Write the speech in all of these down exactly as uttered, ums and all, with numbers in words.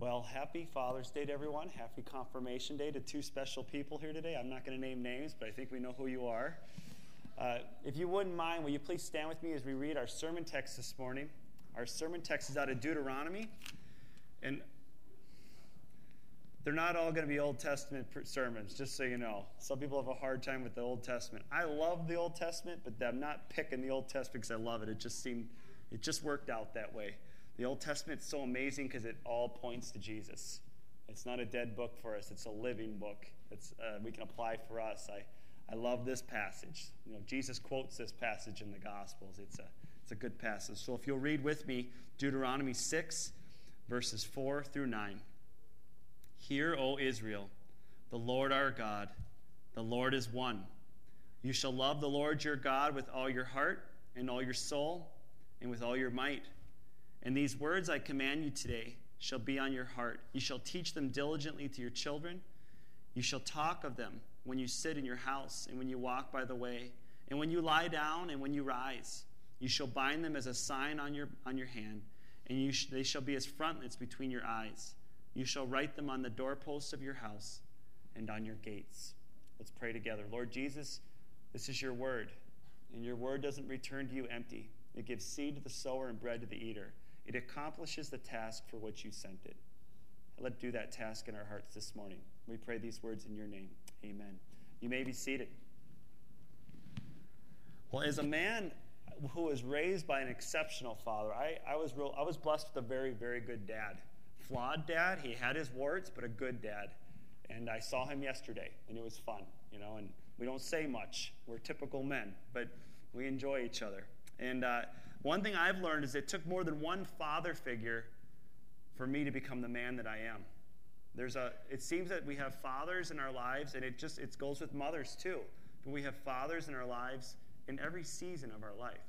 Well, happy Father's Day to everyone. Happy Confirmation Day to two special people here today. I'm not going to name names, but I think we know who you are. Uh, if you wouldn't mind, will you please stand with me as we read our sermon text this morning? Our sermon text is out of Deuteronomy, and they're not all going to be Old Testament sermons, just so you know. Some people have a hard time with the Old Testament. I love the Old Testament, but I'm not picking the Old Testament because I love it. It just seemed, it just worked out that way. The Old Testament is so amazing because it all points to Jesus. It's not a dead book for us. It's a living book. It's uh, we can apply for us. I, I love this passage. You know, Jesus quotes this passage in the Gospels. It's a, it's a good passage. So if you'll read with me Deuteronomy six, verses four through nine. Hear, O Israel, the Lord our God, the Lord is one. You shall love the Lord your God with all your heart and all your soul and with all your might. And these words I command you today shall be on your heart. You shall teach them diligently to your children. You shall talk of them when you sit in your house and when you walk by the way, and when you lie down and when you rise. You shall bind them as a sign on your on your hand, and you sh- they shall be as frontlets between your eyes. You shall write them on the doorposts of your house and on your gates. Let's pray together. Lord Jesus, this is your word, and your word doesn't return to you empty. It gives seed to the sower and bread to the eater. It accomplishes the task for which you sent it. Let it do that task in our hearts this morning. We pray these words in your name. Amen. You may be seated. Well, as a man who was raised by an exceptional father, I, I was real, I was blessed with a very, very good dad. Flawed dad. He had his warts, but a good dad. And I saw him yesterday, and it was fun, you know, and we don't say much. We're typical men, but we enjoy each other. And uh, one thing I've learned is it took more than one father figure for me to become the man that I am. There's a. It seems that we have fathers in our lives, and it just it goes with mothers too. But we have fathers in our lives in every season of our life.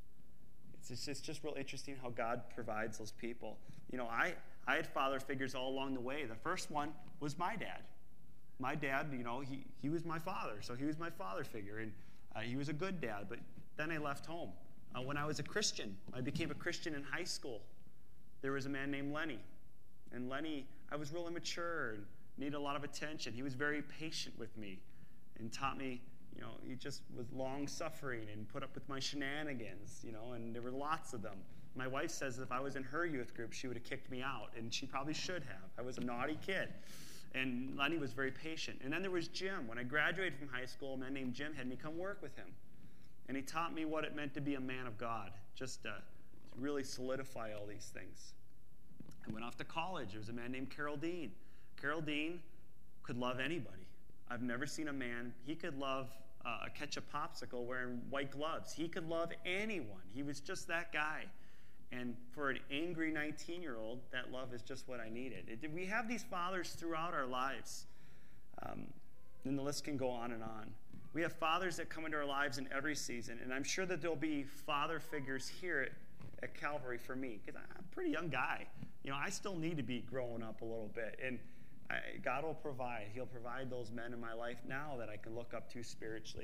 It's just, it's just real interesting how God provides those people. You know, I, I had father figures all along the way. The first one was my dad. My dad, you know, he, he was my father, so he was my father figure, and uh, he was a good dad. But then I left home. Uh, when I was a Christian, I became a Christian in high school. There was a man named Lenny. And Lenny, I was real immature and needed a lot of attention. He was very patient with me and taught me, you know, he just was long-suffering and put up with my shenanigans, you know, and there were lots of them. My wife says if I was in her youth group, she would have kicked me out, and she probably should have. I was a naughty kid. And Lenny was very patient. And then there was Jim. When I graduated from high school, a man named Jim had me come work with him. And he taught me what it meant to be a man of God, just to, to really solidify all these things. I went off to college. There was a man named Carol Dean. Carol Dean could love anybody. I've never seen a man, he could love uh, a catch a popsicle wearing white gloves. He could love anyone. He was just that guy. And for an angry nineteen-year-old, that love is just what I needed. It, we have these fathers throughout our lives. Um, and the list can go on and on. We have fathers that come into our lives in every season, and I'm sure that there'll be father figures here at, at Calvary for me, because I'm a pretty young guy. You know, I still need to be growing up a little bit, and I, God will provide. He'll provide those men in my life now that I can look up to spiritually.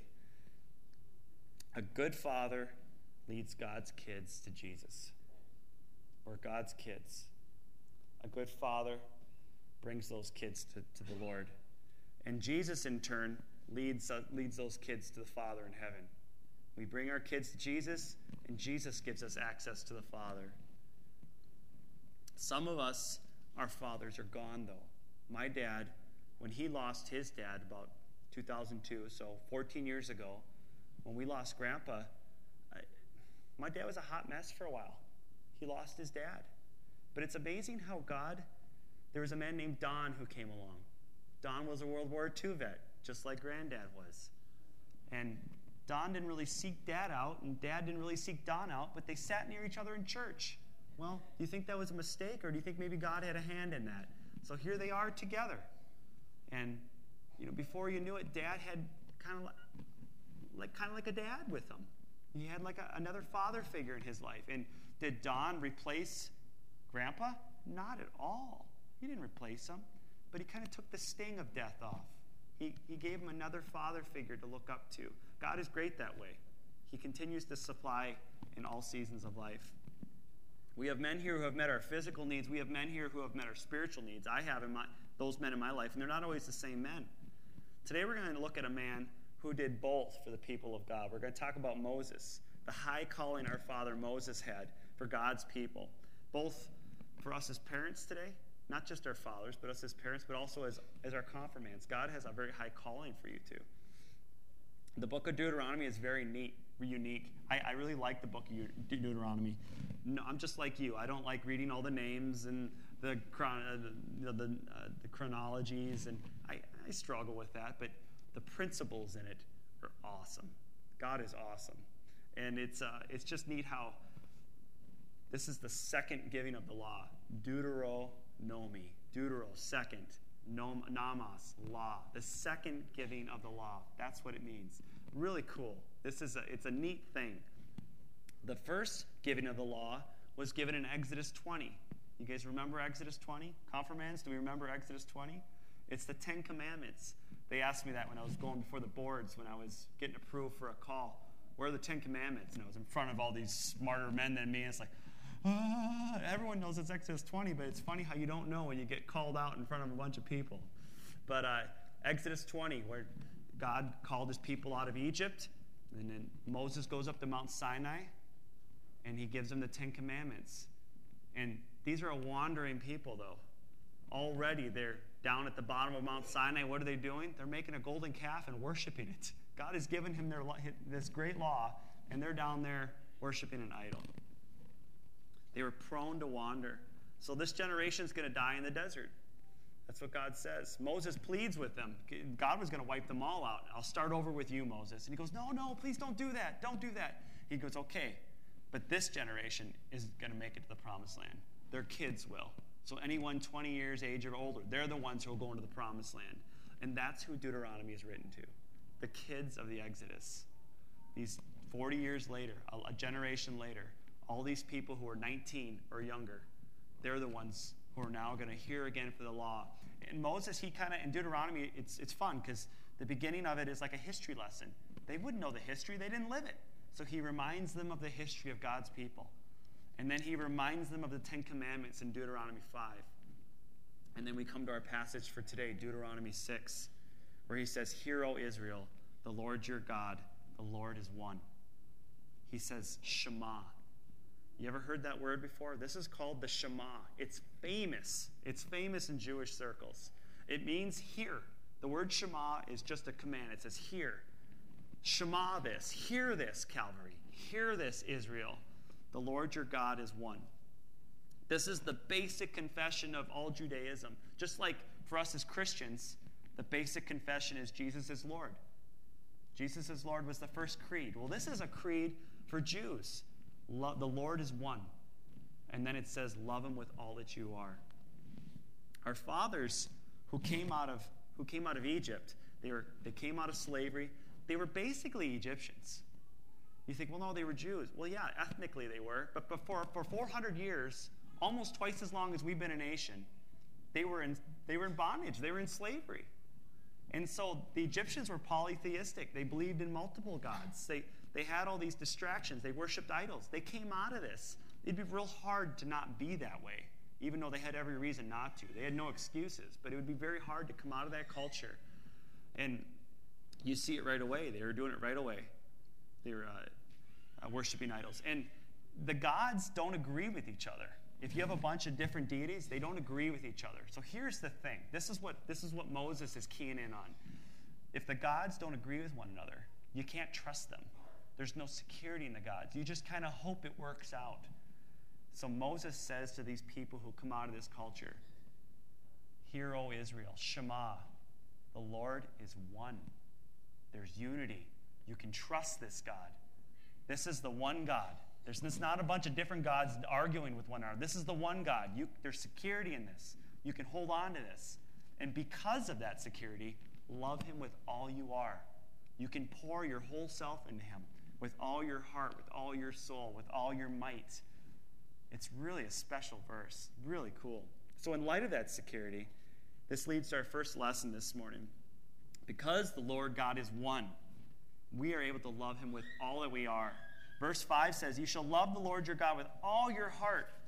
A good father leads God's kids to Jesus. We're God's kids. A good father brings those kids to, to the Lord. And Jesus, in turn, leads uh, leads those kids to the Father in heaven. We bring our kids to Jesus, and Jesus gives us access to the Father. Some of us, our fathers, are gone, though. My dad, when he lost his dad about two thousand two, so fourteen years ago, when we lost Grandpa, I, my dad was a hot mess for a while. He lost his dad. But it's amazing how God, there was a man named Don who came along. Don was a World War Two vet, just like Granddad was. And Don didn't really seek Dad out, and Dad didn't really seek Don out, but they sat near each other in church. Well, do you think that was a mistake, or do you think maybe God had a hand in that? So here they are together. And, you know, before you knew it, Dad had kind of like, like, kind of like a dad with him. He had like a, another father figure in his life. And did Don replace Grandpa? Not at all. He didn't replace him. But he kind of took the sting of death off. He, he gave him another father figure to look up to. God is great that way. He continues to supply in all seasons of life. We have men here who have met our physical needs. We have men here who have met our spiritual needs. I have in my, those men in my life, and they're not always the same men. Today we're going to look at a man who did both for the people of God. We're going to talk about Moses, the high calling our father Moses had for God's people, both for us as parents today, not just our fathers, but us as parents, but also as, as our confirmants. God has a very high calling for you too. The book of Deuteronomy is very neat, unique. I, I really like the book of Deuteronomy. No, I'm just like you. I don't like reading all the names and the chron- uh, the, the, uh, the chronologies, and I, I struggle with that, but the principles in it are awesome. God is awesome. And it's uh, it's just neat how this is the second giving of the law. Deuteronomy. Deutero, second. Nom, nomos, law. The second giving of the law. That's what it means. Really cool. This is a, it's a neat thing. The first giving of the law was given in Exodus twenty. You guys remember Exodus twenty? Confirmands, do we remember Exodus twenty? It's the Ten Commandments. They asked me that when I was going before the boards, when I was getting approved for a call. Where are the Ten Commandments? And I was in front of all these smarter men than me. And it's like, ah, everyone knows it's Exodus twenty, but it's funny how you don't know when you get called out in front of a bunch of people. But uh, Exodus twenty, where God called his people out of Egypt, and then Moses goes up to Mount Sinai, and he gives them the Ten Commandments. And these are a wandering people, though. Already they're down at the bottom of Mount Sinai. What are they doing? They're making a golden calf and worshiping it. God has given him their, this great law, and they're down there worshiping an idol. They were prone to wander. So this generation is going to die in the desert. That's what God says. Moses pleads with them. God was going to wipe them all out. I'll start over with you, Moses. And he goes, no, no, please don't do that. Don't do that. He goes, okay, but this generation is going to make it to the promised land. Their kids will. So anyone twenty years age or older, they're the ones who will go into the promised land. And that's who Deuteronomy is written to. The kids of the Exodus. These forty years later, a, a generation later, all these people who are nineteen or younger, they're the ones who are now going to hear again for the law. And Moses, he kind of, in Deuteronomy, it's, it's fun because the beginning of it is like a history lesson. They wouldn't know the history. They didn't live it. So he reminds them of the history of God's people. And then he reminds them of the Ten Commandments in Deuteronomy five. And then we come to our passage for today, Deuteronomy six, where he says, "Hear, O Israel, the Lord your God, the Lord is one." He says, Shema. You ever heard that word before? This is called the Shema. It's famous. It's famous in Jewish circles. It means hear. The word Shema is just a command. It says hear. Shema this. Hear this, Calvary. Hear this, Israel. The Lord your God is one. This is the basic confession of all Judaism. Just like for us as Christians, the basic confession is Jesus is Lord. Jesus is Lord was the first creed. Well, this is a creed for Jews. Lo- the Lord is one. And then it says, love him with all that you are. Our fathers who came out of who came out of Egypt, they were they came out of slavery. They were basically Egyptians. You think, well, no, they were Jews. Well, yeah, ethnically they were. But before, for four hundred years, almost twice as long as we've been a nation, they were in they were in bondage. They were in slavery. And so the Egyptians were polytheistic. They believed in multiple gods. They, they had all these distractions. They worshipped idols. They came out of this. It'd be real hard to not be that way, even though they had every reason not to. They had no excuses. But it would be very hard to come out of that culture. And you see it right away. They were doing it right away. They were uh, uh, worshiping idols. And the gods don't agree with each other. If you have a bunch of different deities, they don't agree with each other. So here's the thing. This is what this is what Moses is keying in on. If the gods don't agree with one another, you can't trust them. There's no security in the gods. You just kind of hope it works out. So Moses says to these people who come out of this culture, "Hear, O Israel, Shema, the Lord is one." There's unity. You can trust this God. This is the one God. There's this not a bunch of different gods arguing with one another. This is the one God. You, there's security in this. You can hold on to this. And because of that security, love him with all you are. You can pour your whole self into him with all your heart, with all your soul, with all your might. It's really a special verse. Really cool. So in light of that security, this leads to our first lesson this morning. Because the Lord God is one, we are able to love him with all that we are. Verse five says, "You shall love the Lord your God with all your heart,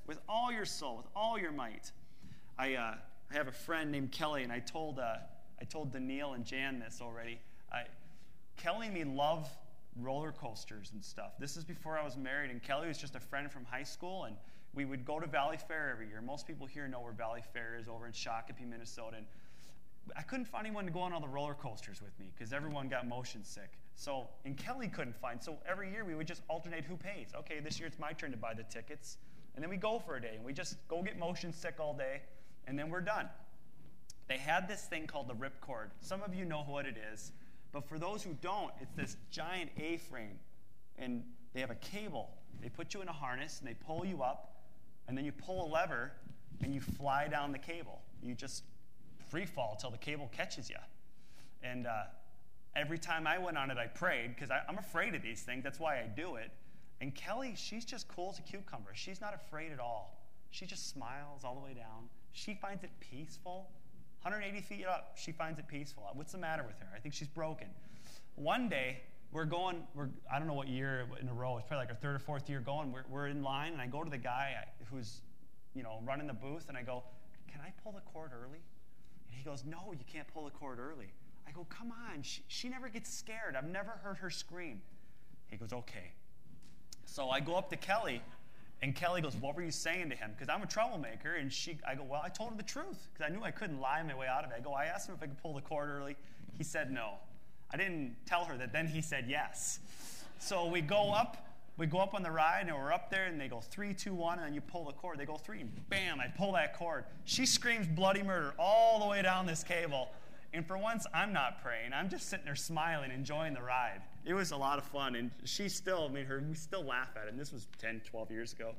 with all your soul, with all your might. I, uh, I have a friend named Kelly, and I told uh, I told Daniil and Jan this already. I, Kelly and me love roller coasters and stuff. This is before I was married, and Kelly was just a friend from high school, and we would go to Valley Fair every year. Most people here know where Valley Fair is, over in Shakopee, Minnesota. And I couldn't find anyone to go on all the roller coasters with me because everyone got motion sick. So, and Kelly couldn't find. So every year we would just alternate who pays. Okay, this year it's my turn to buy the tickets. And then we go for a day, and we just go get motion sick all day, and then we're done. They had this thing called the ripcord. Some of you know what it is. But for those who don't, it's this giant A-frame. And they have a cable. They put you in a harness, and they pull you up, and then you pull a lever, and you fly down the cable. You just free fall until the cable catches you. And uh, every time I went on it, I prayed, because I'm afraid of these things. That's why I do it. And Kelly, she's just cool as a cucumber. She's not afraid at all. She just smiles all the way down. She finds it peaceful. one hundred eighty feet up, she finds it peaceful. What's the matter with her? I think she's broken. One day, we're going, we're, I don't know what year in a row, it's probably like our third or fourth year going, we're, we're in line, and I go to the guy who's, you know, running the booth, and I go, can I pull the cord early? And he goes, no, you can't pull the cord early. I go, come on, she, she never gets scared. I've never heard her scream. He goes, okay. So I go up to Kelly, and Kelly goes, what were you saying to him? Because I'm a troublemaker, and she, I go, well, I told her the truth, because I knew I couldn't lie my way out of it. I go, I asked him if I could pull the cord early. He said no. I didn't tell her that. Then he said yes. So we go up, we go up on the ride, and we're up there, and they go three, two, one, and then you pull the cord. They go three, and bam, I pull that cord. She screams bloody murder all the way down this cable. And for once, I'm not praying. I'm just sitting there smiling, enjoying the ride. It was a lot of fun, and she still, I mean, her, we still laugh at it, and this was ten, twelve years ago.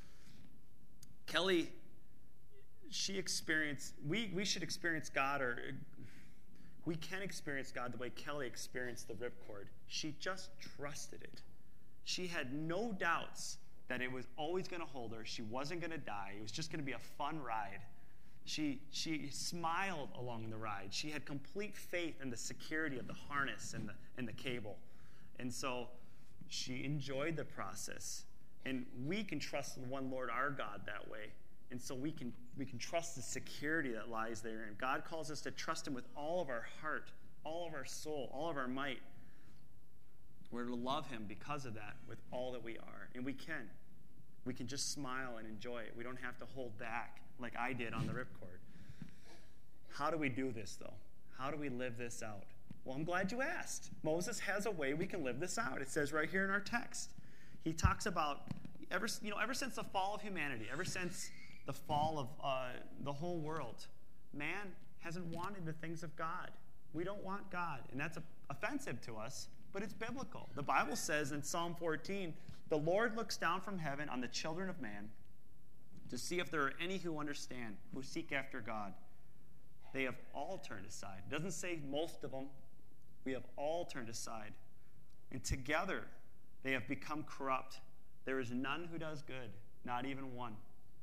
Kelly, she experienced, we, we should experience God, or we can experience God the way Kelly experienced the ripcord. She just trusted it. She had no doubts that it was always going to hold her. She wasn't going to die. It was just going to be a fun ride. She, she smiled along the ride. She had complete faith in the security of the harness and the, and the cable. And so she enjoyed the process. And we can trust the one Lord our God that way. And so we can, we can trust the security that lies there. And God calls us to trust him with all of our heart, all of our soul, all of our might. We're to love him because of that with all that we are. And we can. We can just smile and enjoy it. We don't have to hold back like I did on the ripcord. How do we do this, though? How do we live this out? Well, I'm glad you asked. Moses has a way we can live this out. It says right here in our text. He talks about, ever, you know, ever since the fall of humanity, ever since the fall of uh, the whole world, man hasn't wanted the things of God. We don't want God, and that's offensive to us, but it's biblical. The Bible says in Psalm fourteen, the Lord looks down from heaven on the children of man to see if there are any who understand, who seek after God. They have all turned aside. It doesn't say most of them. We have all turned aside. And together they have become corrupt. There is none who does good, not even one.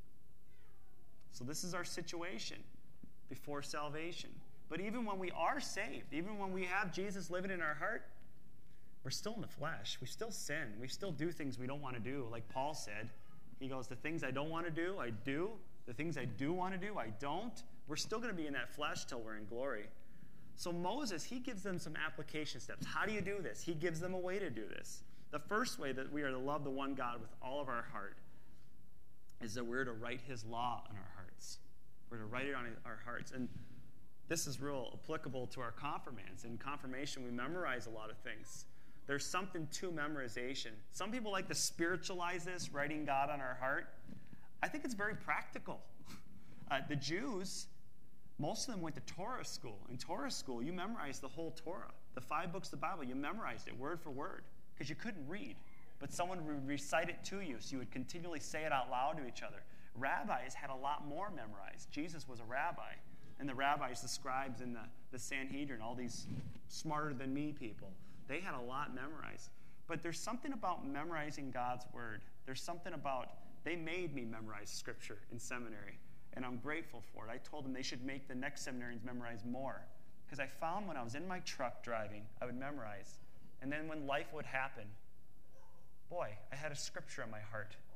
So this is our situation before salvation. But even when we are saved, even when we have Jesus living in our heart, we're still in the flesh. We still sin. We still do things we don't want to do. Like Paul said, he goes, the things I don't want to do, I do. The things I do want to do, I don't. We're still going to be in that flesh till we're in glory. So Moses, he gives them some application steps. How do you do this? He gives them a way to do this. The first way that we are to love the one God with all of our heart is that we're to write his law on our hearts. We're to write it on our hearts. And this is real applicable to our confirmands. In confirmation, we memorize a lot of things. There's something to memorization. Some people like to spiritualize this, writing God on our heart. I think it's very practical. Uh, the Jews, most of them went to Torah school. In Torah school, you memorized the whole Torah. The five books of the Bible, you memorized it word for word because you couldn't read. But someone would recite it to you, so you would continually say it out loud to each other. Rabbis had a lot more memorized. Jesus was a rabbi. And the rabbis, the scribes, and the, the Sanhedrin, all these smarter-than-me people, they had a lot memorized. But there's something about memorizing God's word. There's something about, they made me memorize Scripture in seminary, and I'm grateful for it. I told them they should make the next seminarians memorize more, because I found when I was in my truck driving, I would memorize. And then when life would happen, boy, I had a Scripture in my heart.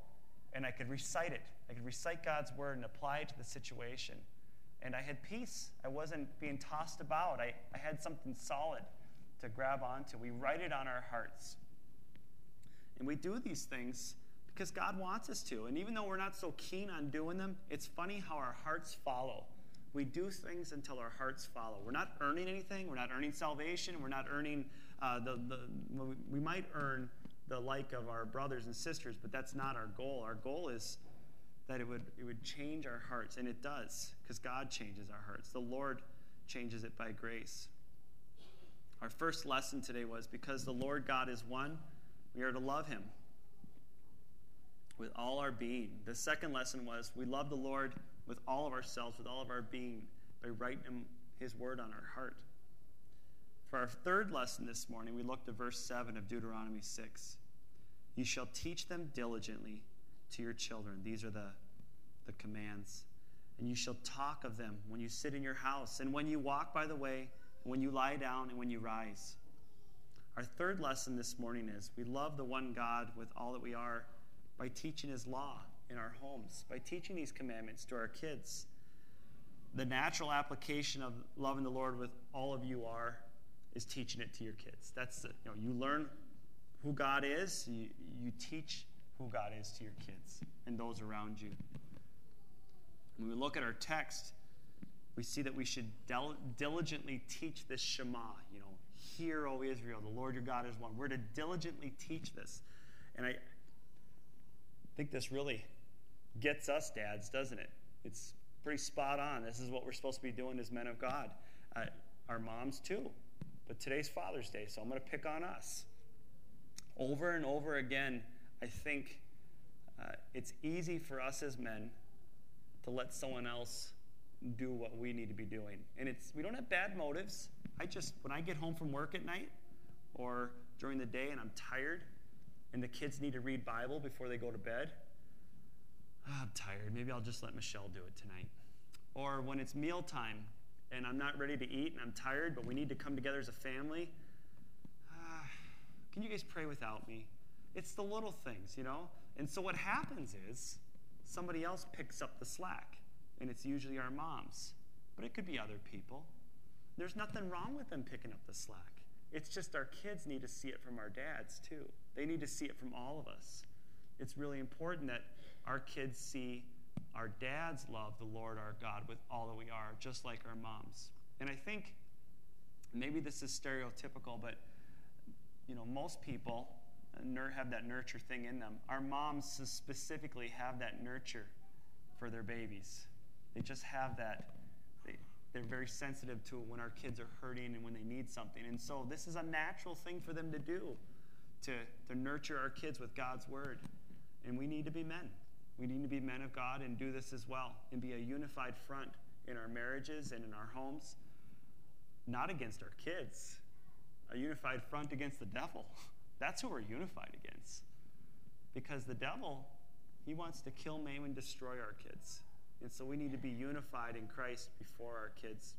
and I could recite it. I could recite God's word and apply it to the situation. And I had peace. I wasn't being tossed about. I, I had something solid to grab onto. We write it on our hearts. And we do these things because God wants us to. And even though we're not so keen on doing them, it's funny how our hearts follow. We do things until our hearts follow. We're not earning anything. We're not earning salvation. We're not earning, uh, the, the we might earn the like of our brothers and sisters, but that's not our goal. Our goal is that it would, it would change our hearts, and it does, because God changes our hearts. The Lord changes it by grace. Our first lesson today was, because the Lord God is one, we are to love him with all our being. The second lesson was, we love the Lord with all of ourselves, with all of our being, by writing his word on our heart. For our third lesson this morning, we looked at verse seven of Deuteronomy six. You shall teach them diligently to your children. These are the, the commands. And you shall talk of them when you sit in your house, and when you walk by the way, and when you lie down, and when you rise. Our third lesson this morning is, we love the one God with all that we are by teaching his law in our homes, by teaching these commandments to our kids. The natural application of loving the Lord with all of you are is teaching it to your kids. That's the, you know, you learn who God is, you, you teach who God is to your kids and those around you. When we look at our text, we see that we should del- diligently teach this Shema. You know, hear, O Israel, the Lord your God is one. We're to diligently teach this. And I think this really gets us dads, doesn't it? It's pretty spot on. This is what we're supposed to be doing as men of God. Uh, our moms too. But today's Father's Day, so I'm going to pick on us. Over and over again, I think uh, it's easy for us as men to let someone else do what we need to be doing. And it's we don't have bad motives. I just, when I get home from work at night or during the day and I'm tired and the kids need to read Bible before they go to bed, oh, I'm tired. Maybe I'll just let Michelle do it tonight. Or when it's mealtime and I'm not ready to eat and I'm tired, but we need to come together as a family, uh, can you guys pray without me? It's the little things, you know? And so what happens is somebody else picks up the slack, and it's usually our moms. But it could be other people. There's nothing wrong with them picking up the slack. It's just our kids need to see it from our dads, too. They need to see it from all of us. It's really important that our kids see our dads love the Lord our God with all that we are, just like our moms. And I think maybe this is stereotypical, but you know, most people have that nurture thing in them. Our moms specifically have that nurture for their babies. They just have that. They, they're very sensitive to when our kids are hurting and when they need something. And so this is a natural thing for them to do, to, to nurture our kids with God's word. And we need to be men. We need to be men of God and do this as well and be a unified front in our marriages and in our homes, not against our kids, a unified front against the devil. That's who we're unified against. Because the devil, he wants to kill, maim, and destroy our kids. And so we need to be unified in Christ before our kids.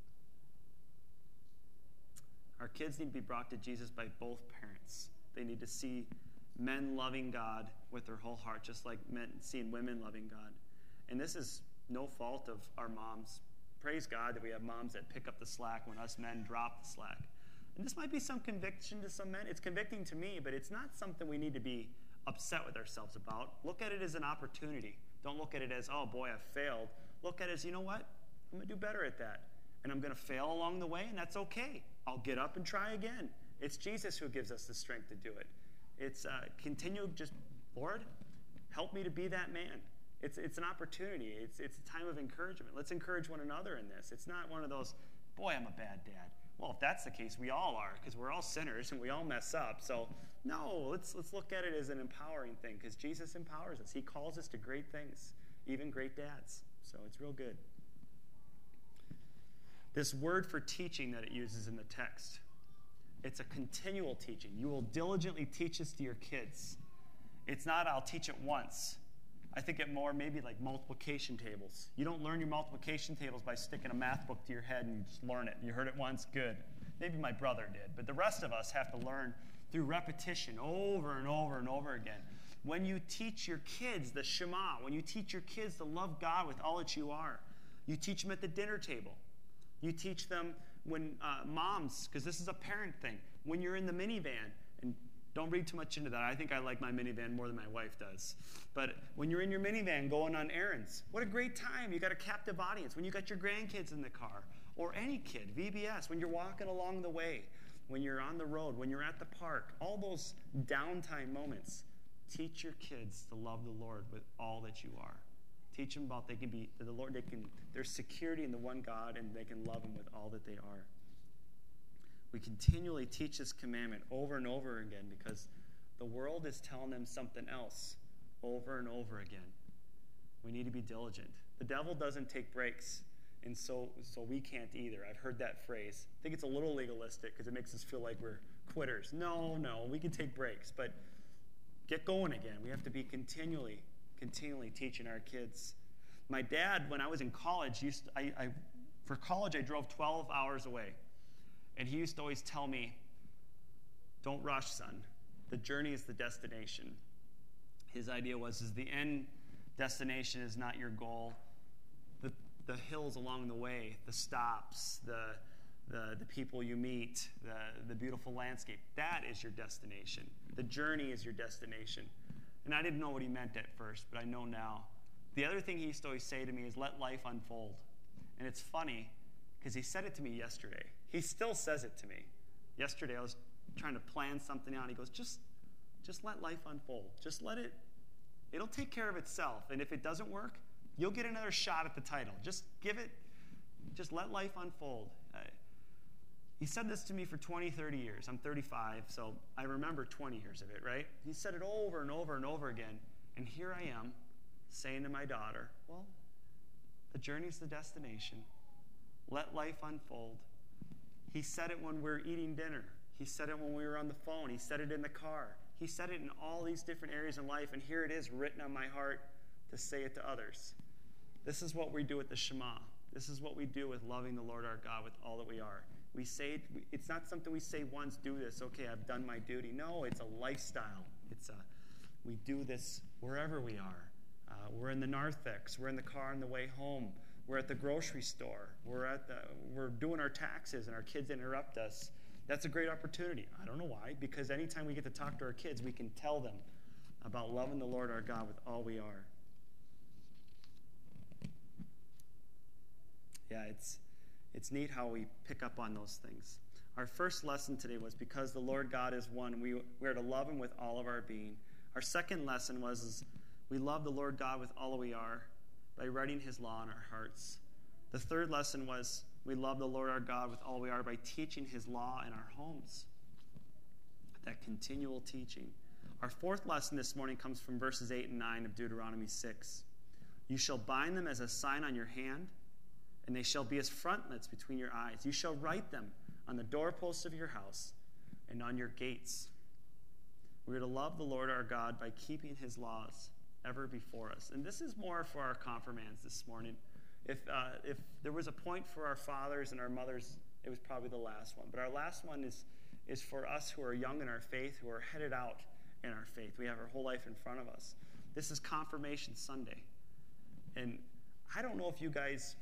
Our kids need to be brought to Jesus by both parents. They need to see men loving God with their whole heart, just like men seeing women loving God. And this is no fault of our moms. Praise God that we have moms that pick up the slack when us men drop the slack. And this might be some conviction to some men. It's convicting to me, but it's not something we need to be upset with ourselves about. Look at it as an opportunity. Don't look at it as, oh boy, I've failed. Look at it as, you know what? I'm going to do better at that. And I'm going to fail along the way, and that's okay. I'll get up and try again. It's Jesus who gives us the strength to do it. It's uh, continue just, Lord, help me to be that man. It's it's an opportunity. It's it's a time of encouragement. Let's encourage one another in this. It's not one of those, boy, I'm a bad dad. Well, if that's the case, we all are, because we're all sinners and we all mess up. So no, let's let's look at it as an empowering thing, because Jesus empowers us. He calls us to great things, even great dads. So it's real good. This word for teaching that it uses in the text, it's a continual teaching. You will diligently teach this to your kids. It's not, I'll teach it once. I think it more maybe like multiplication tables. You don't learn your multiplication tables by sticking a math book to your head and you just learn it. You heard it once, good. Maybe my brother did. But the rest of us have to learn through repetition over and over and over again. When you teach your kids the Shema, when you teach your kids to love God with all that you are, you teach them at the dinner table. You teach them when uh, moms, because this is a parent thing, when you're in the minivan, and don't read too much into that. I think I like my minivan more than my wife does. But when you're in your minivan going on errands, what a great time. You got a captive audience. When you got your grandkids in the car, or any kid, V B S, when you're walking along the way, when you're on the road, when you're at the park, all those downtime moments, teach your kids to love the Lord with all that you are. Teach them about they can be the Lord. They can. There's security in the one God, and they can love Him with all that they are. We continually teach this commandment over and over again because the world is telling them something else over and over again. We need to be diligent. The devil doesn't take breaks, and so so we can't either. I've heard that phrase. I think it's a little legalistic because it makes us feel like we're quitters. No, no, we can take breaks, but get going again. We have to be continually, continually teaching our kids. My dad, when I was in college, used to, I, I for college I drove twelve hours away. And he used to always tell me, don't rush, son. The journey is the destination. His idea was is the end destination is not your goal. The, the hills along the way, the stops, the, the, the people you meet, the, the beautiful landscape, that is your destination. The journey is your destination. And I didn't know what he meant at first, but I know now. The other thing he used to always say to me is let life unfold. And it's funny because he said it to me yesterday. He still says it to me. Yesterday I was trying to plan something out. He goes, just, just let life unfold. Just let it, it'll take care of itself. And if it doesn't work, you'll get another shot at the title. Just give it, just let life unfold. Uh, he said this to me for twenty, thirty years. I'm thirty-five, so I remember twenty years of it, right? He said it over and over and over again. And here I am saying to my daughter, well, the journey's the destination. Let life unfold. He said it when we were eating dinner. He said it when we were on the phone. He said it in the car. He said it in all these different areas in life, and here it is written on my heart to say it to others. This is what we do with the Shema. This is what we do with loving the Lord our God with all that we are. We say it's not something we say once, do this, okay, I've done my duty. No, it's a lifestyle. It's a we do this wherever we are. Uh, we're in the narthex. We're in the car on the way home. We're at the grocery store. We're at the, we're doing our taxes, and our kids interrupt us. That's a great opportunity. I don't know why, because anytime we get to talk to our kids, we can tell them about loving the Lord our God with all we are. Yeah, it's it's neat how we pick up on those things. Our first lesson today was because the Lord God is one, we, we are to love Him with all of our being. Our second lesson was is we love the Lord God with all we are by writing His law in our hearts. The third lesson was we love the Lord our God with all we are by teaching His law in our homes. That continual teaching. Our fourth lesson this morning comes from verses eight and nine of Deuteronomy six. You shall bind them as a sign on your hand, and they shall be as frontlets between your eyes. You shall write them on the doorposts of your house and on your gates. We are to love the Lord our God by keeping His laws ever before us. And this is more for our confirmands this morning. If uh, if there was a point for our fathers and our mothers, it was probably the last one. But our last one is, is for us who are young in our faith, who are headed out in our faith. We have our whole life in front of us. This is Confirmation Sunday. And I don't know if you guys,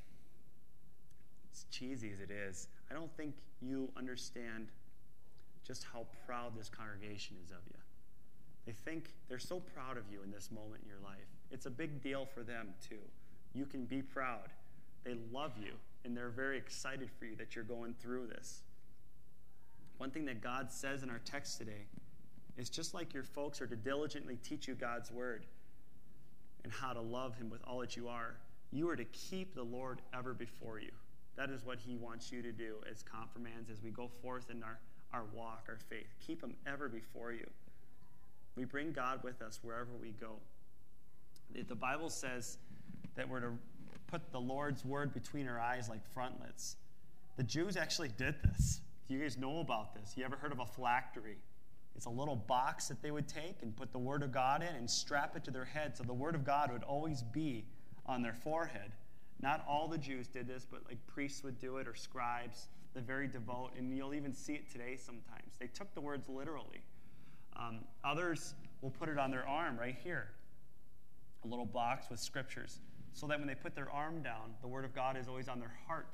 as cheesy as it is, I don't think you understand just how proud this congregation is of you. They think they're so proud of you in this moment in your life. It's a big deal for them, too. You can be proud. They love you, and they're very excited for you that you're going through this. One thing that God says in our text today is just like your folks are to diligently teach you God's word and how to love Him with all that you are, you are to keep the Lord ever before you. That is what He wants you to do as confirmands as we go forth in our, our walk, our faith. Keep Him ever before you. We bring God with us wherever we go. The Bible says that we're to put the Lord's word between our eyes like frontlets. The Jews actually did this. You guys know about this. You ever heard of a phylactery? It's a little box that they would take and put the word of God in and strap it to their head so the word of God would always be on their forehead. Not all the Jews did this, but like priests would do it or scribes, the very devout, and you'll even see it today sometimes. They took the words literally. Um, others will put it on their arm right here, a little box with scriptures, so that when they put their arm down, the Word of God is always on their heart.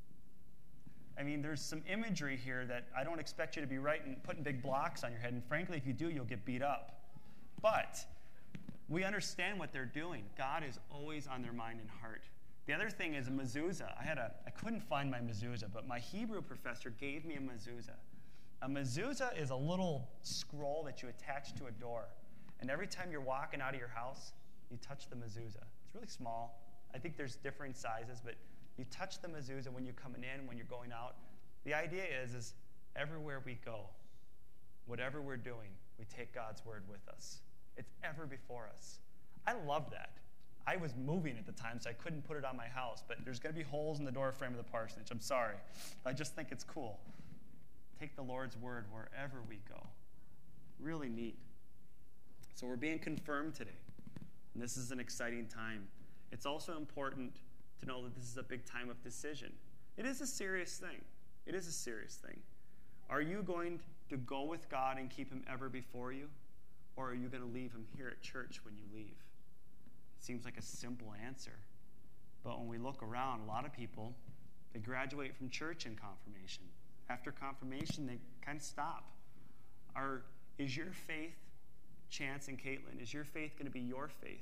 I mean, there's some imagery here that I don't expect you to be writing, putting big blocks on your head, and frankly, if you do, you'll get beat up. But we understand what they're doing. God is always on their mind and heart. The other thing is a mezuzah. I had a, I couldn't find my mezuzah, but my Hebrew professor gave me a mezuzah. A mezuzah is a little scroll that you attach to a door. And every time you're walking out of your house, you touch the mezuzah. It's really small. I think there's different sizes, but you touch the mezuzah when you're coming in, when you're going out. The idea is, is everywhere we go, whatever we're doing, we take God's word with us. It's ever before us. I love that. I was moving at the time, so I couldn't put it on my house, but there's going to be holes in the door frame of the parsonage. I'm sorry. I just think it's cool. Take the Lord's word wherever we go. Really neat. So we're being confirmed today, and this is an exciting time. It's also important to know that this is a big time of decision. It is a serious thing. It is a serious thing. Are you going to go with God and keep him ever before you, or are you going to leave him here at church when you leave? Seems like a simple answer. But when we look around, a lot of people, they graduate from church in confirmation. After confirmation, they kind of stop. Are, is your faith, Chance and Caitlin, is your faith going to be your faith?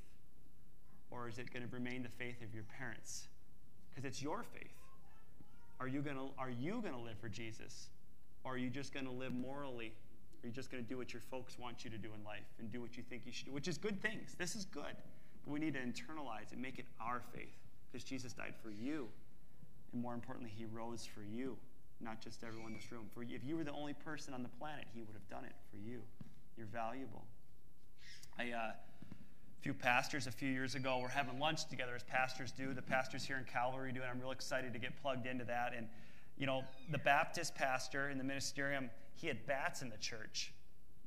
Or is it going to remain the faith of your parents? Because it's your faith. Are you going to, are you going to live for Jesus? Or are you just going to live morally? Or are you just going to do what your folks want you to do in life and do what you think you should do? Which is good things. This is good. But we need to internalize and make it our faith, because Jesus died for you. And more importantly, he rose for you, not just everyone in this room. For you, if you were the only person on the planet, he would have done it for you. You're valuable. I, uh, a few pastors a few years ago were having lunch together, as pastors do. The pastors here in Calvary do, and I'm real excited to get plugged into that. And, you know, the Baptist pastor in the ministerium, he had bats in the church.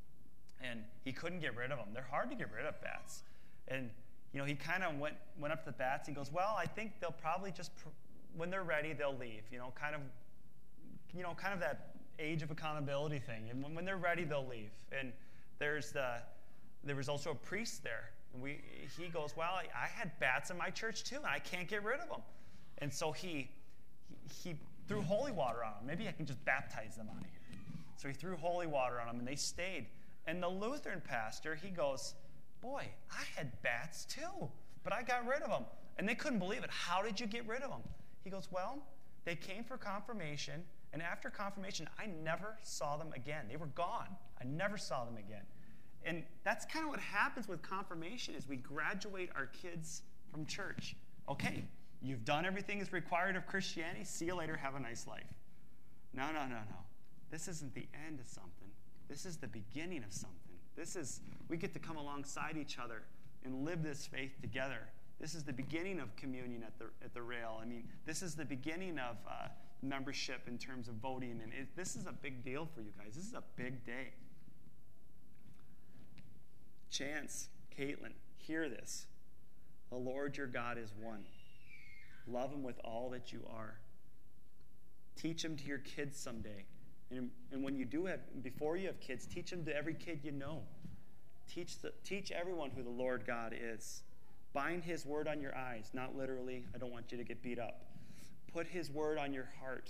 And he couldn't get rid of them. They're hard to get rid of, bats. And you know, he kind of went went up to the bats and goes, well, I think they'll probably just, pr- when they're ready, they'll leave. You know, kind of, you know, kind of that age of accountability thing. And when, when they're ready, they'll leave. And there's the, there was also a priest there. And we, he goes, well, I, I had bats in my church too, and I can't get rid of them. And so he, he, he threw holy water on them. Maybe I can just baptize them out of here. So he threw holy water on them, and they stayed. And the Lutheran pastor, he goes, boy, I had bats too, but I got rid of them. And they couldn't believe it. How did you get rid of them? He goes, well, they came for confirmation, and after confirmation, I never saw them again. They were gone. I never saw them again. And that's kind of what happens with confirmation, is we graduate our kids from church. Okay, you've done everything that's required of Christianity. See you later. Have a nice life. No, no, no, no. This isn't the end of something. This is the beginning of something. This is, we get to come alongside each other and live this faith together. This is the beginning of communion at the at the rail. I mean, this is the beginning of uh, membership in terms of voting. And it, this is a big deal for you guys. This is a big day. Chance, Caitlin, hear this. The Lord your God is one. Love him with all that you are. Teach him to your kids someday. And, and when you do have, before you have kids, teach them to every kid you know. Teach, the, teach everyone who the Lord God is. Bind his word on your eyes, not literally. I don't want you to get beat up. Put his word on your heart.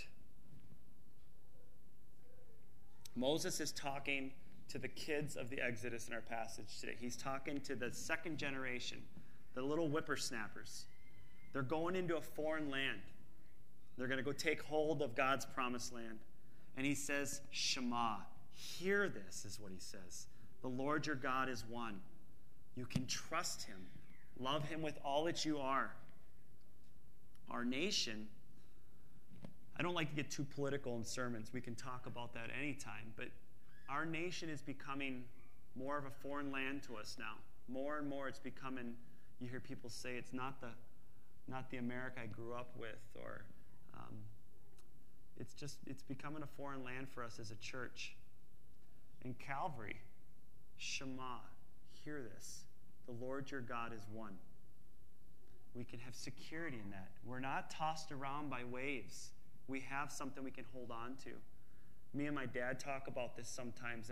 Moses is talking to the kids of the Exodus in our passage today. He's talking to the second generation, the little whippersnappers. They're going into a foreign land. They're going to go take hold of God's promised land. And he says, Shema, hear this, is what he says. The Lord your God is one. You can trust him. Love him with all that you are. Our nation, I don't like to get too political in sermons. We can talk about that anytime. But our nation is becoming more of a foreign land to us now. More and more it's becoming, you hear people say, it's not the, not the America I grew up with, or um, It's just, it's becoming a foreign land for us as a church. In Calvary, Shema, hear this. The Lord your God is one. We can have security in that. We're not tossed around by waves. We have something we can hold on to. Me and my dad talk about this sometimes, and I,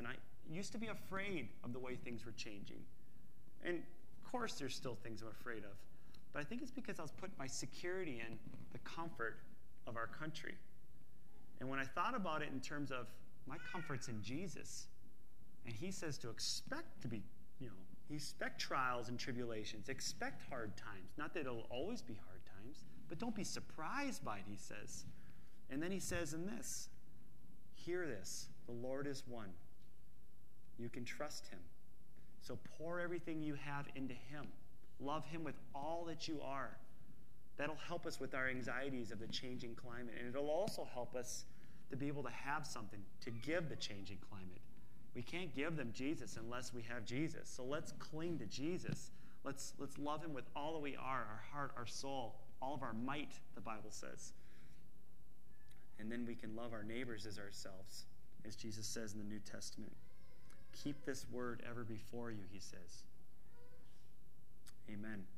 used to be afraid of the way things were changing. And of course, there's still things I'm afraid of. But I think it's because I was putting my security in the comfort of our country. And when I thought about it in terms of my comfort's in Jesus, and he says to expect to be, you know, expect trials and tribulations, expect hard times. Not that it'll always be hard times, but don't be surprised by it, he says. And then he says in this, hear this, the Lord is one. You can trust him. So pour everything you have into him. Love him with all that you are. That'll help us with our anxieties of the changing climate. And it'll also help us to be able to have something to give the changing climate. We can't give them Jesus unless we have Jesus. So let's cling to Jesus. Let's, let's love him with all that we are, our heart, our soul, all of our might, the Bible says. And then we can love our neighbors as ourselves, as Jesus says in the New Testament. Keep this word ever before you, he says. Amen.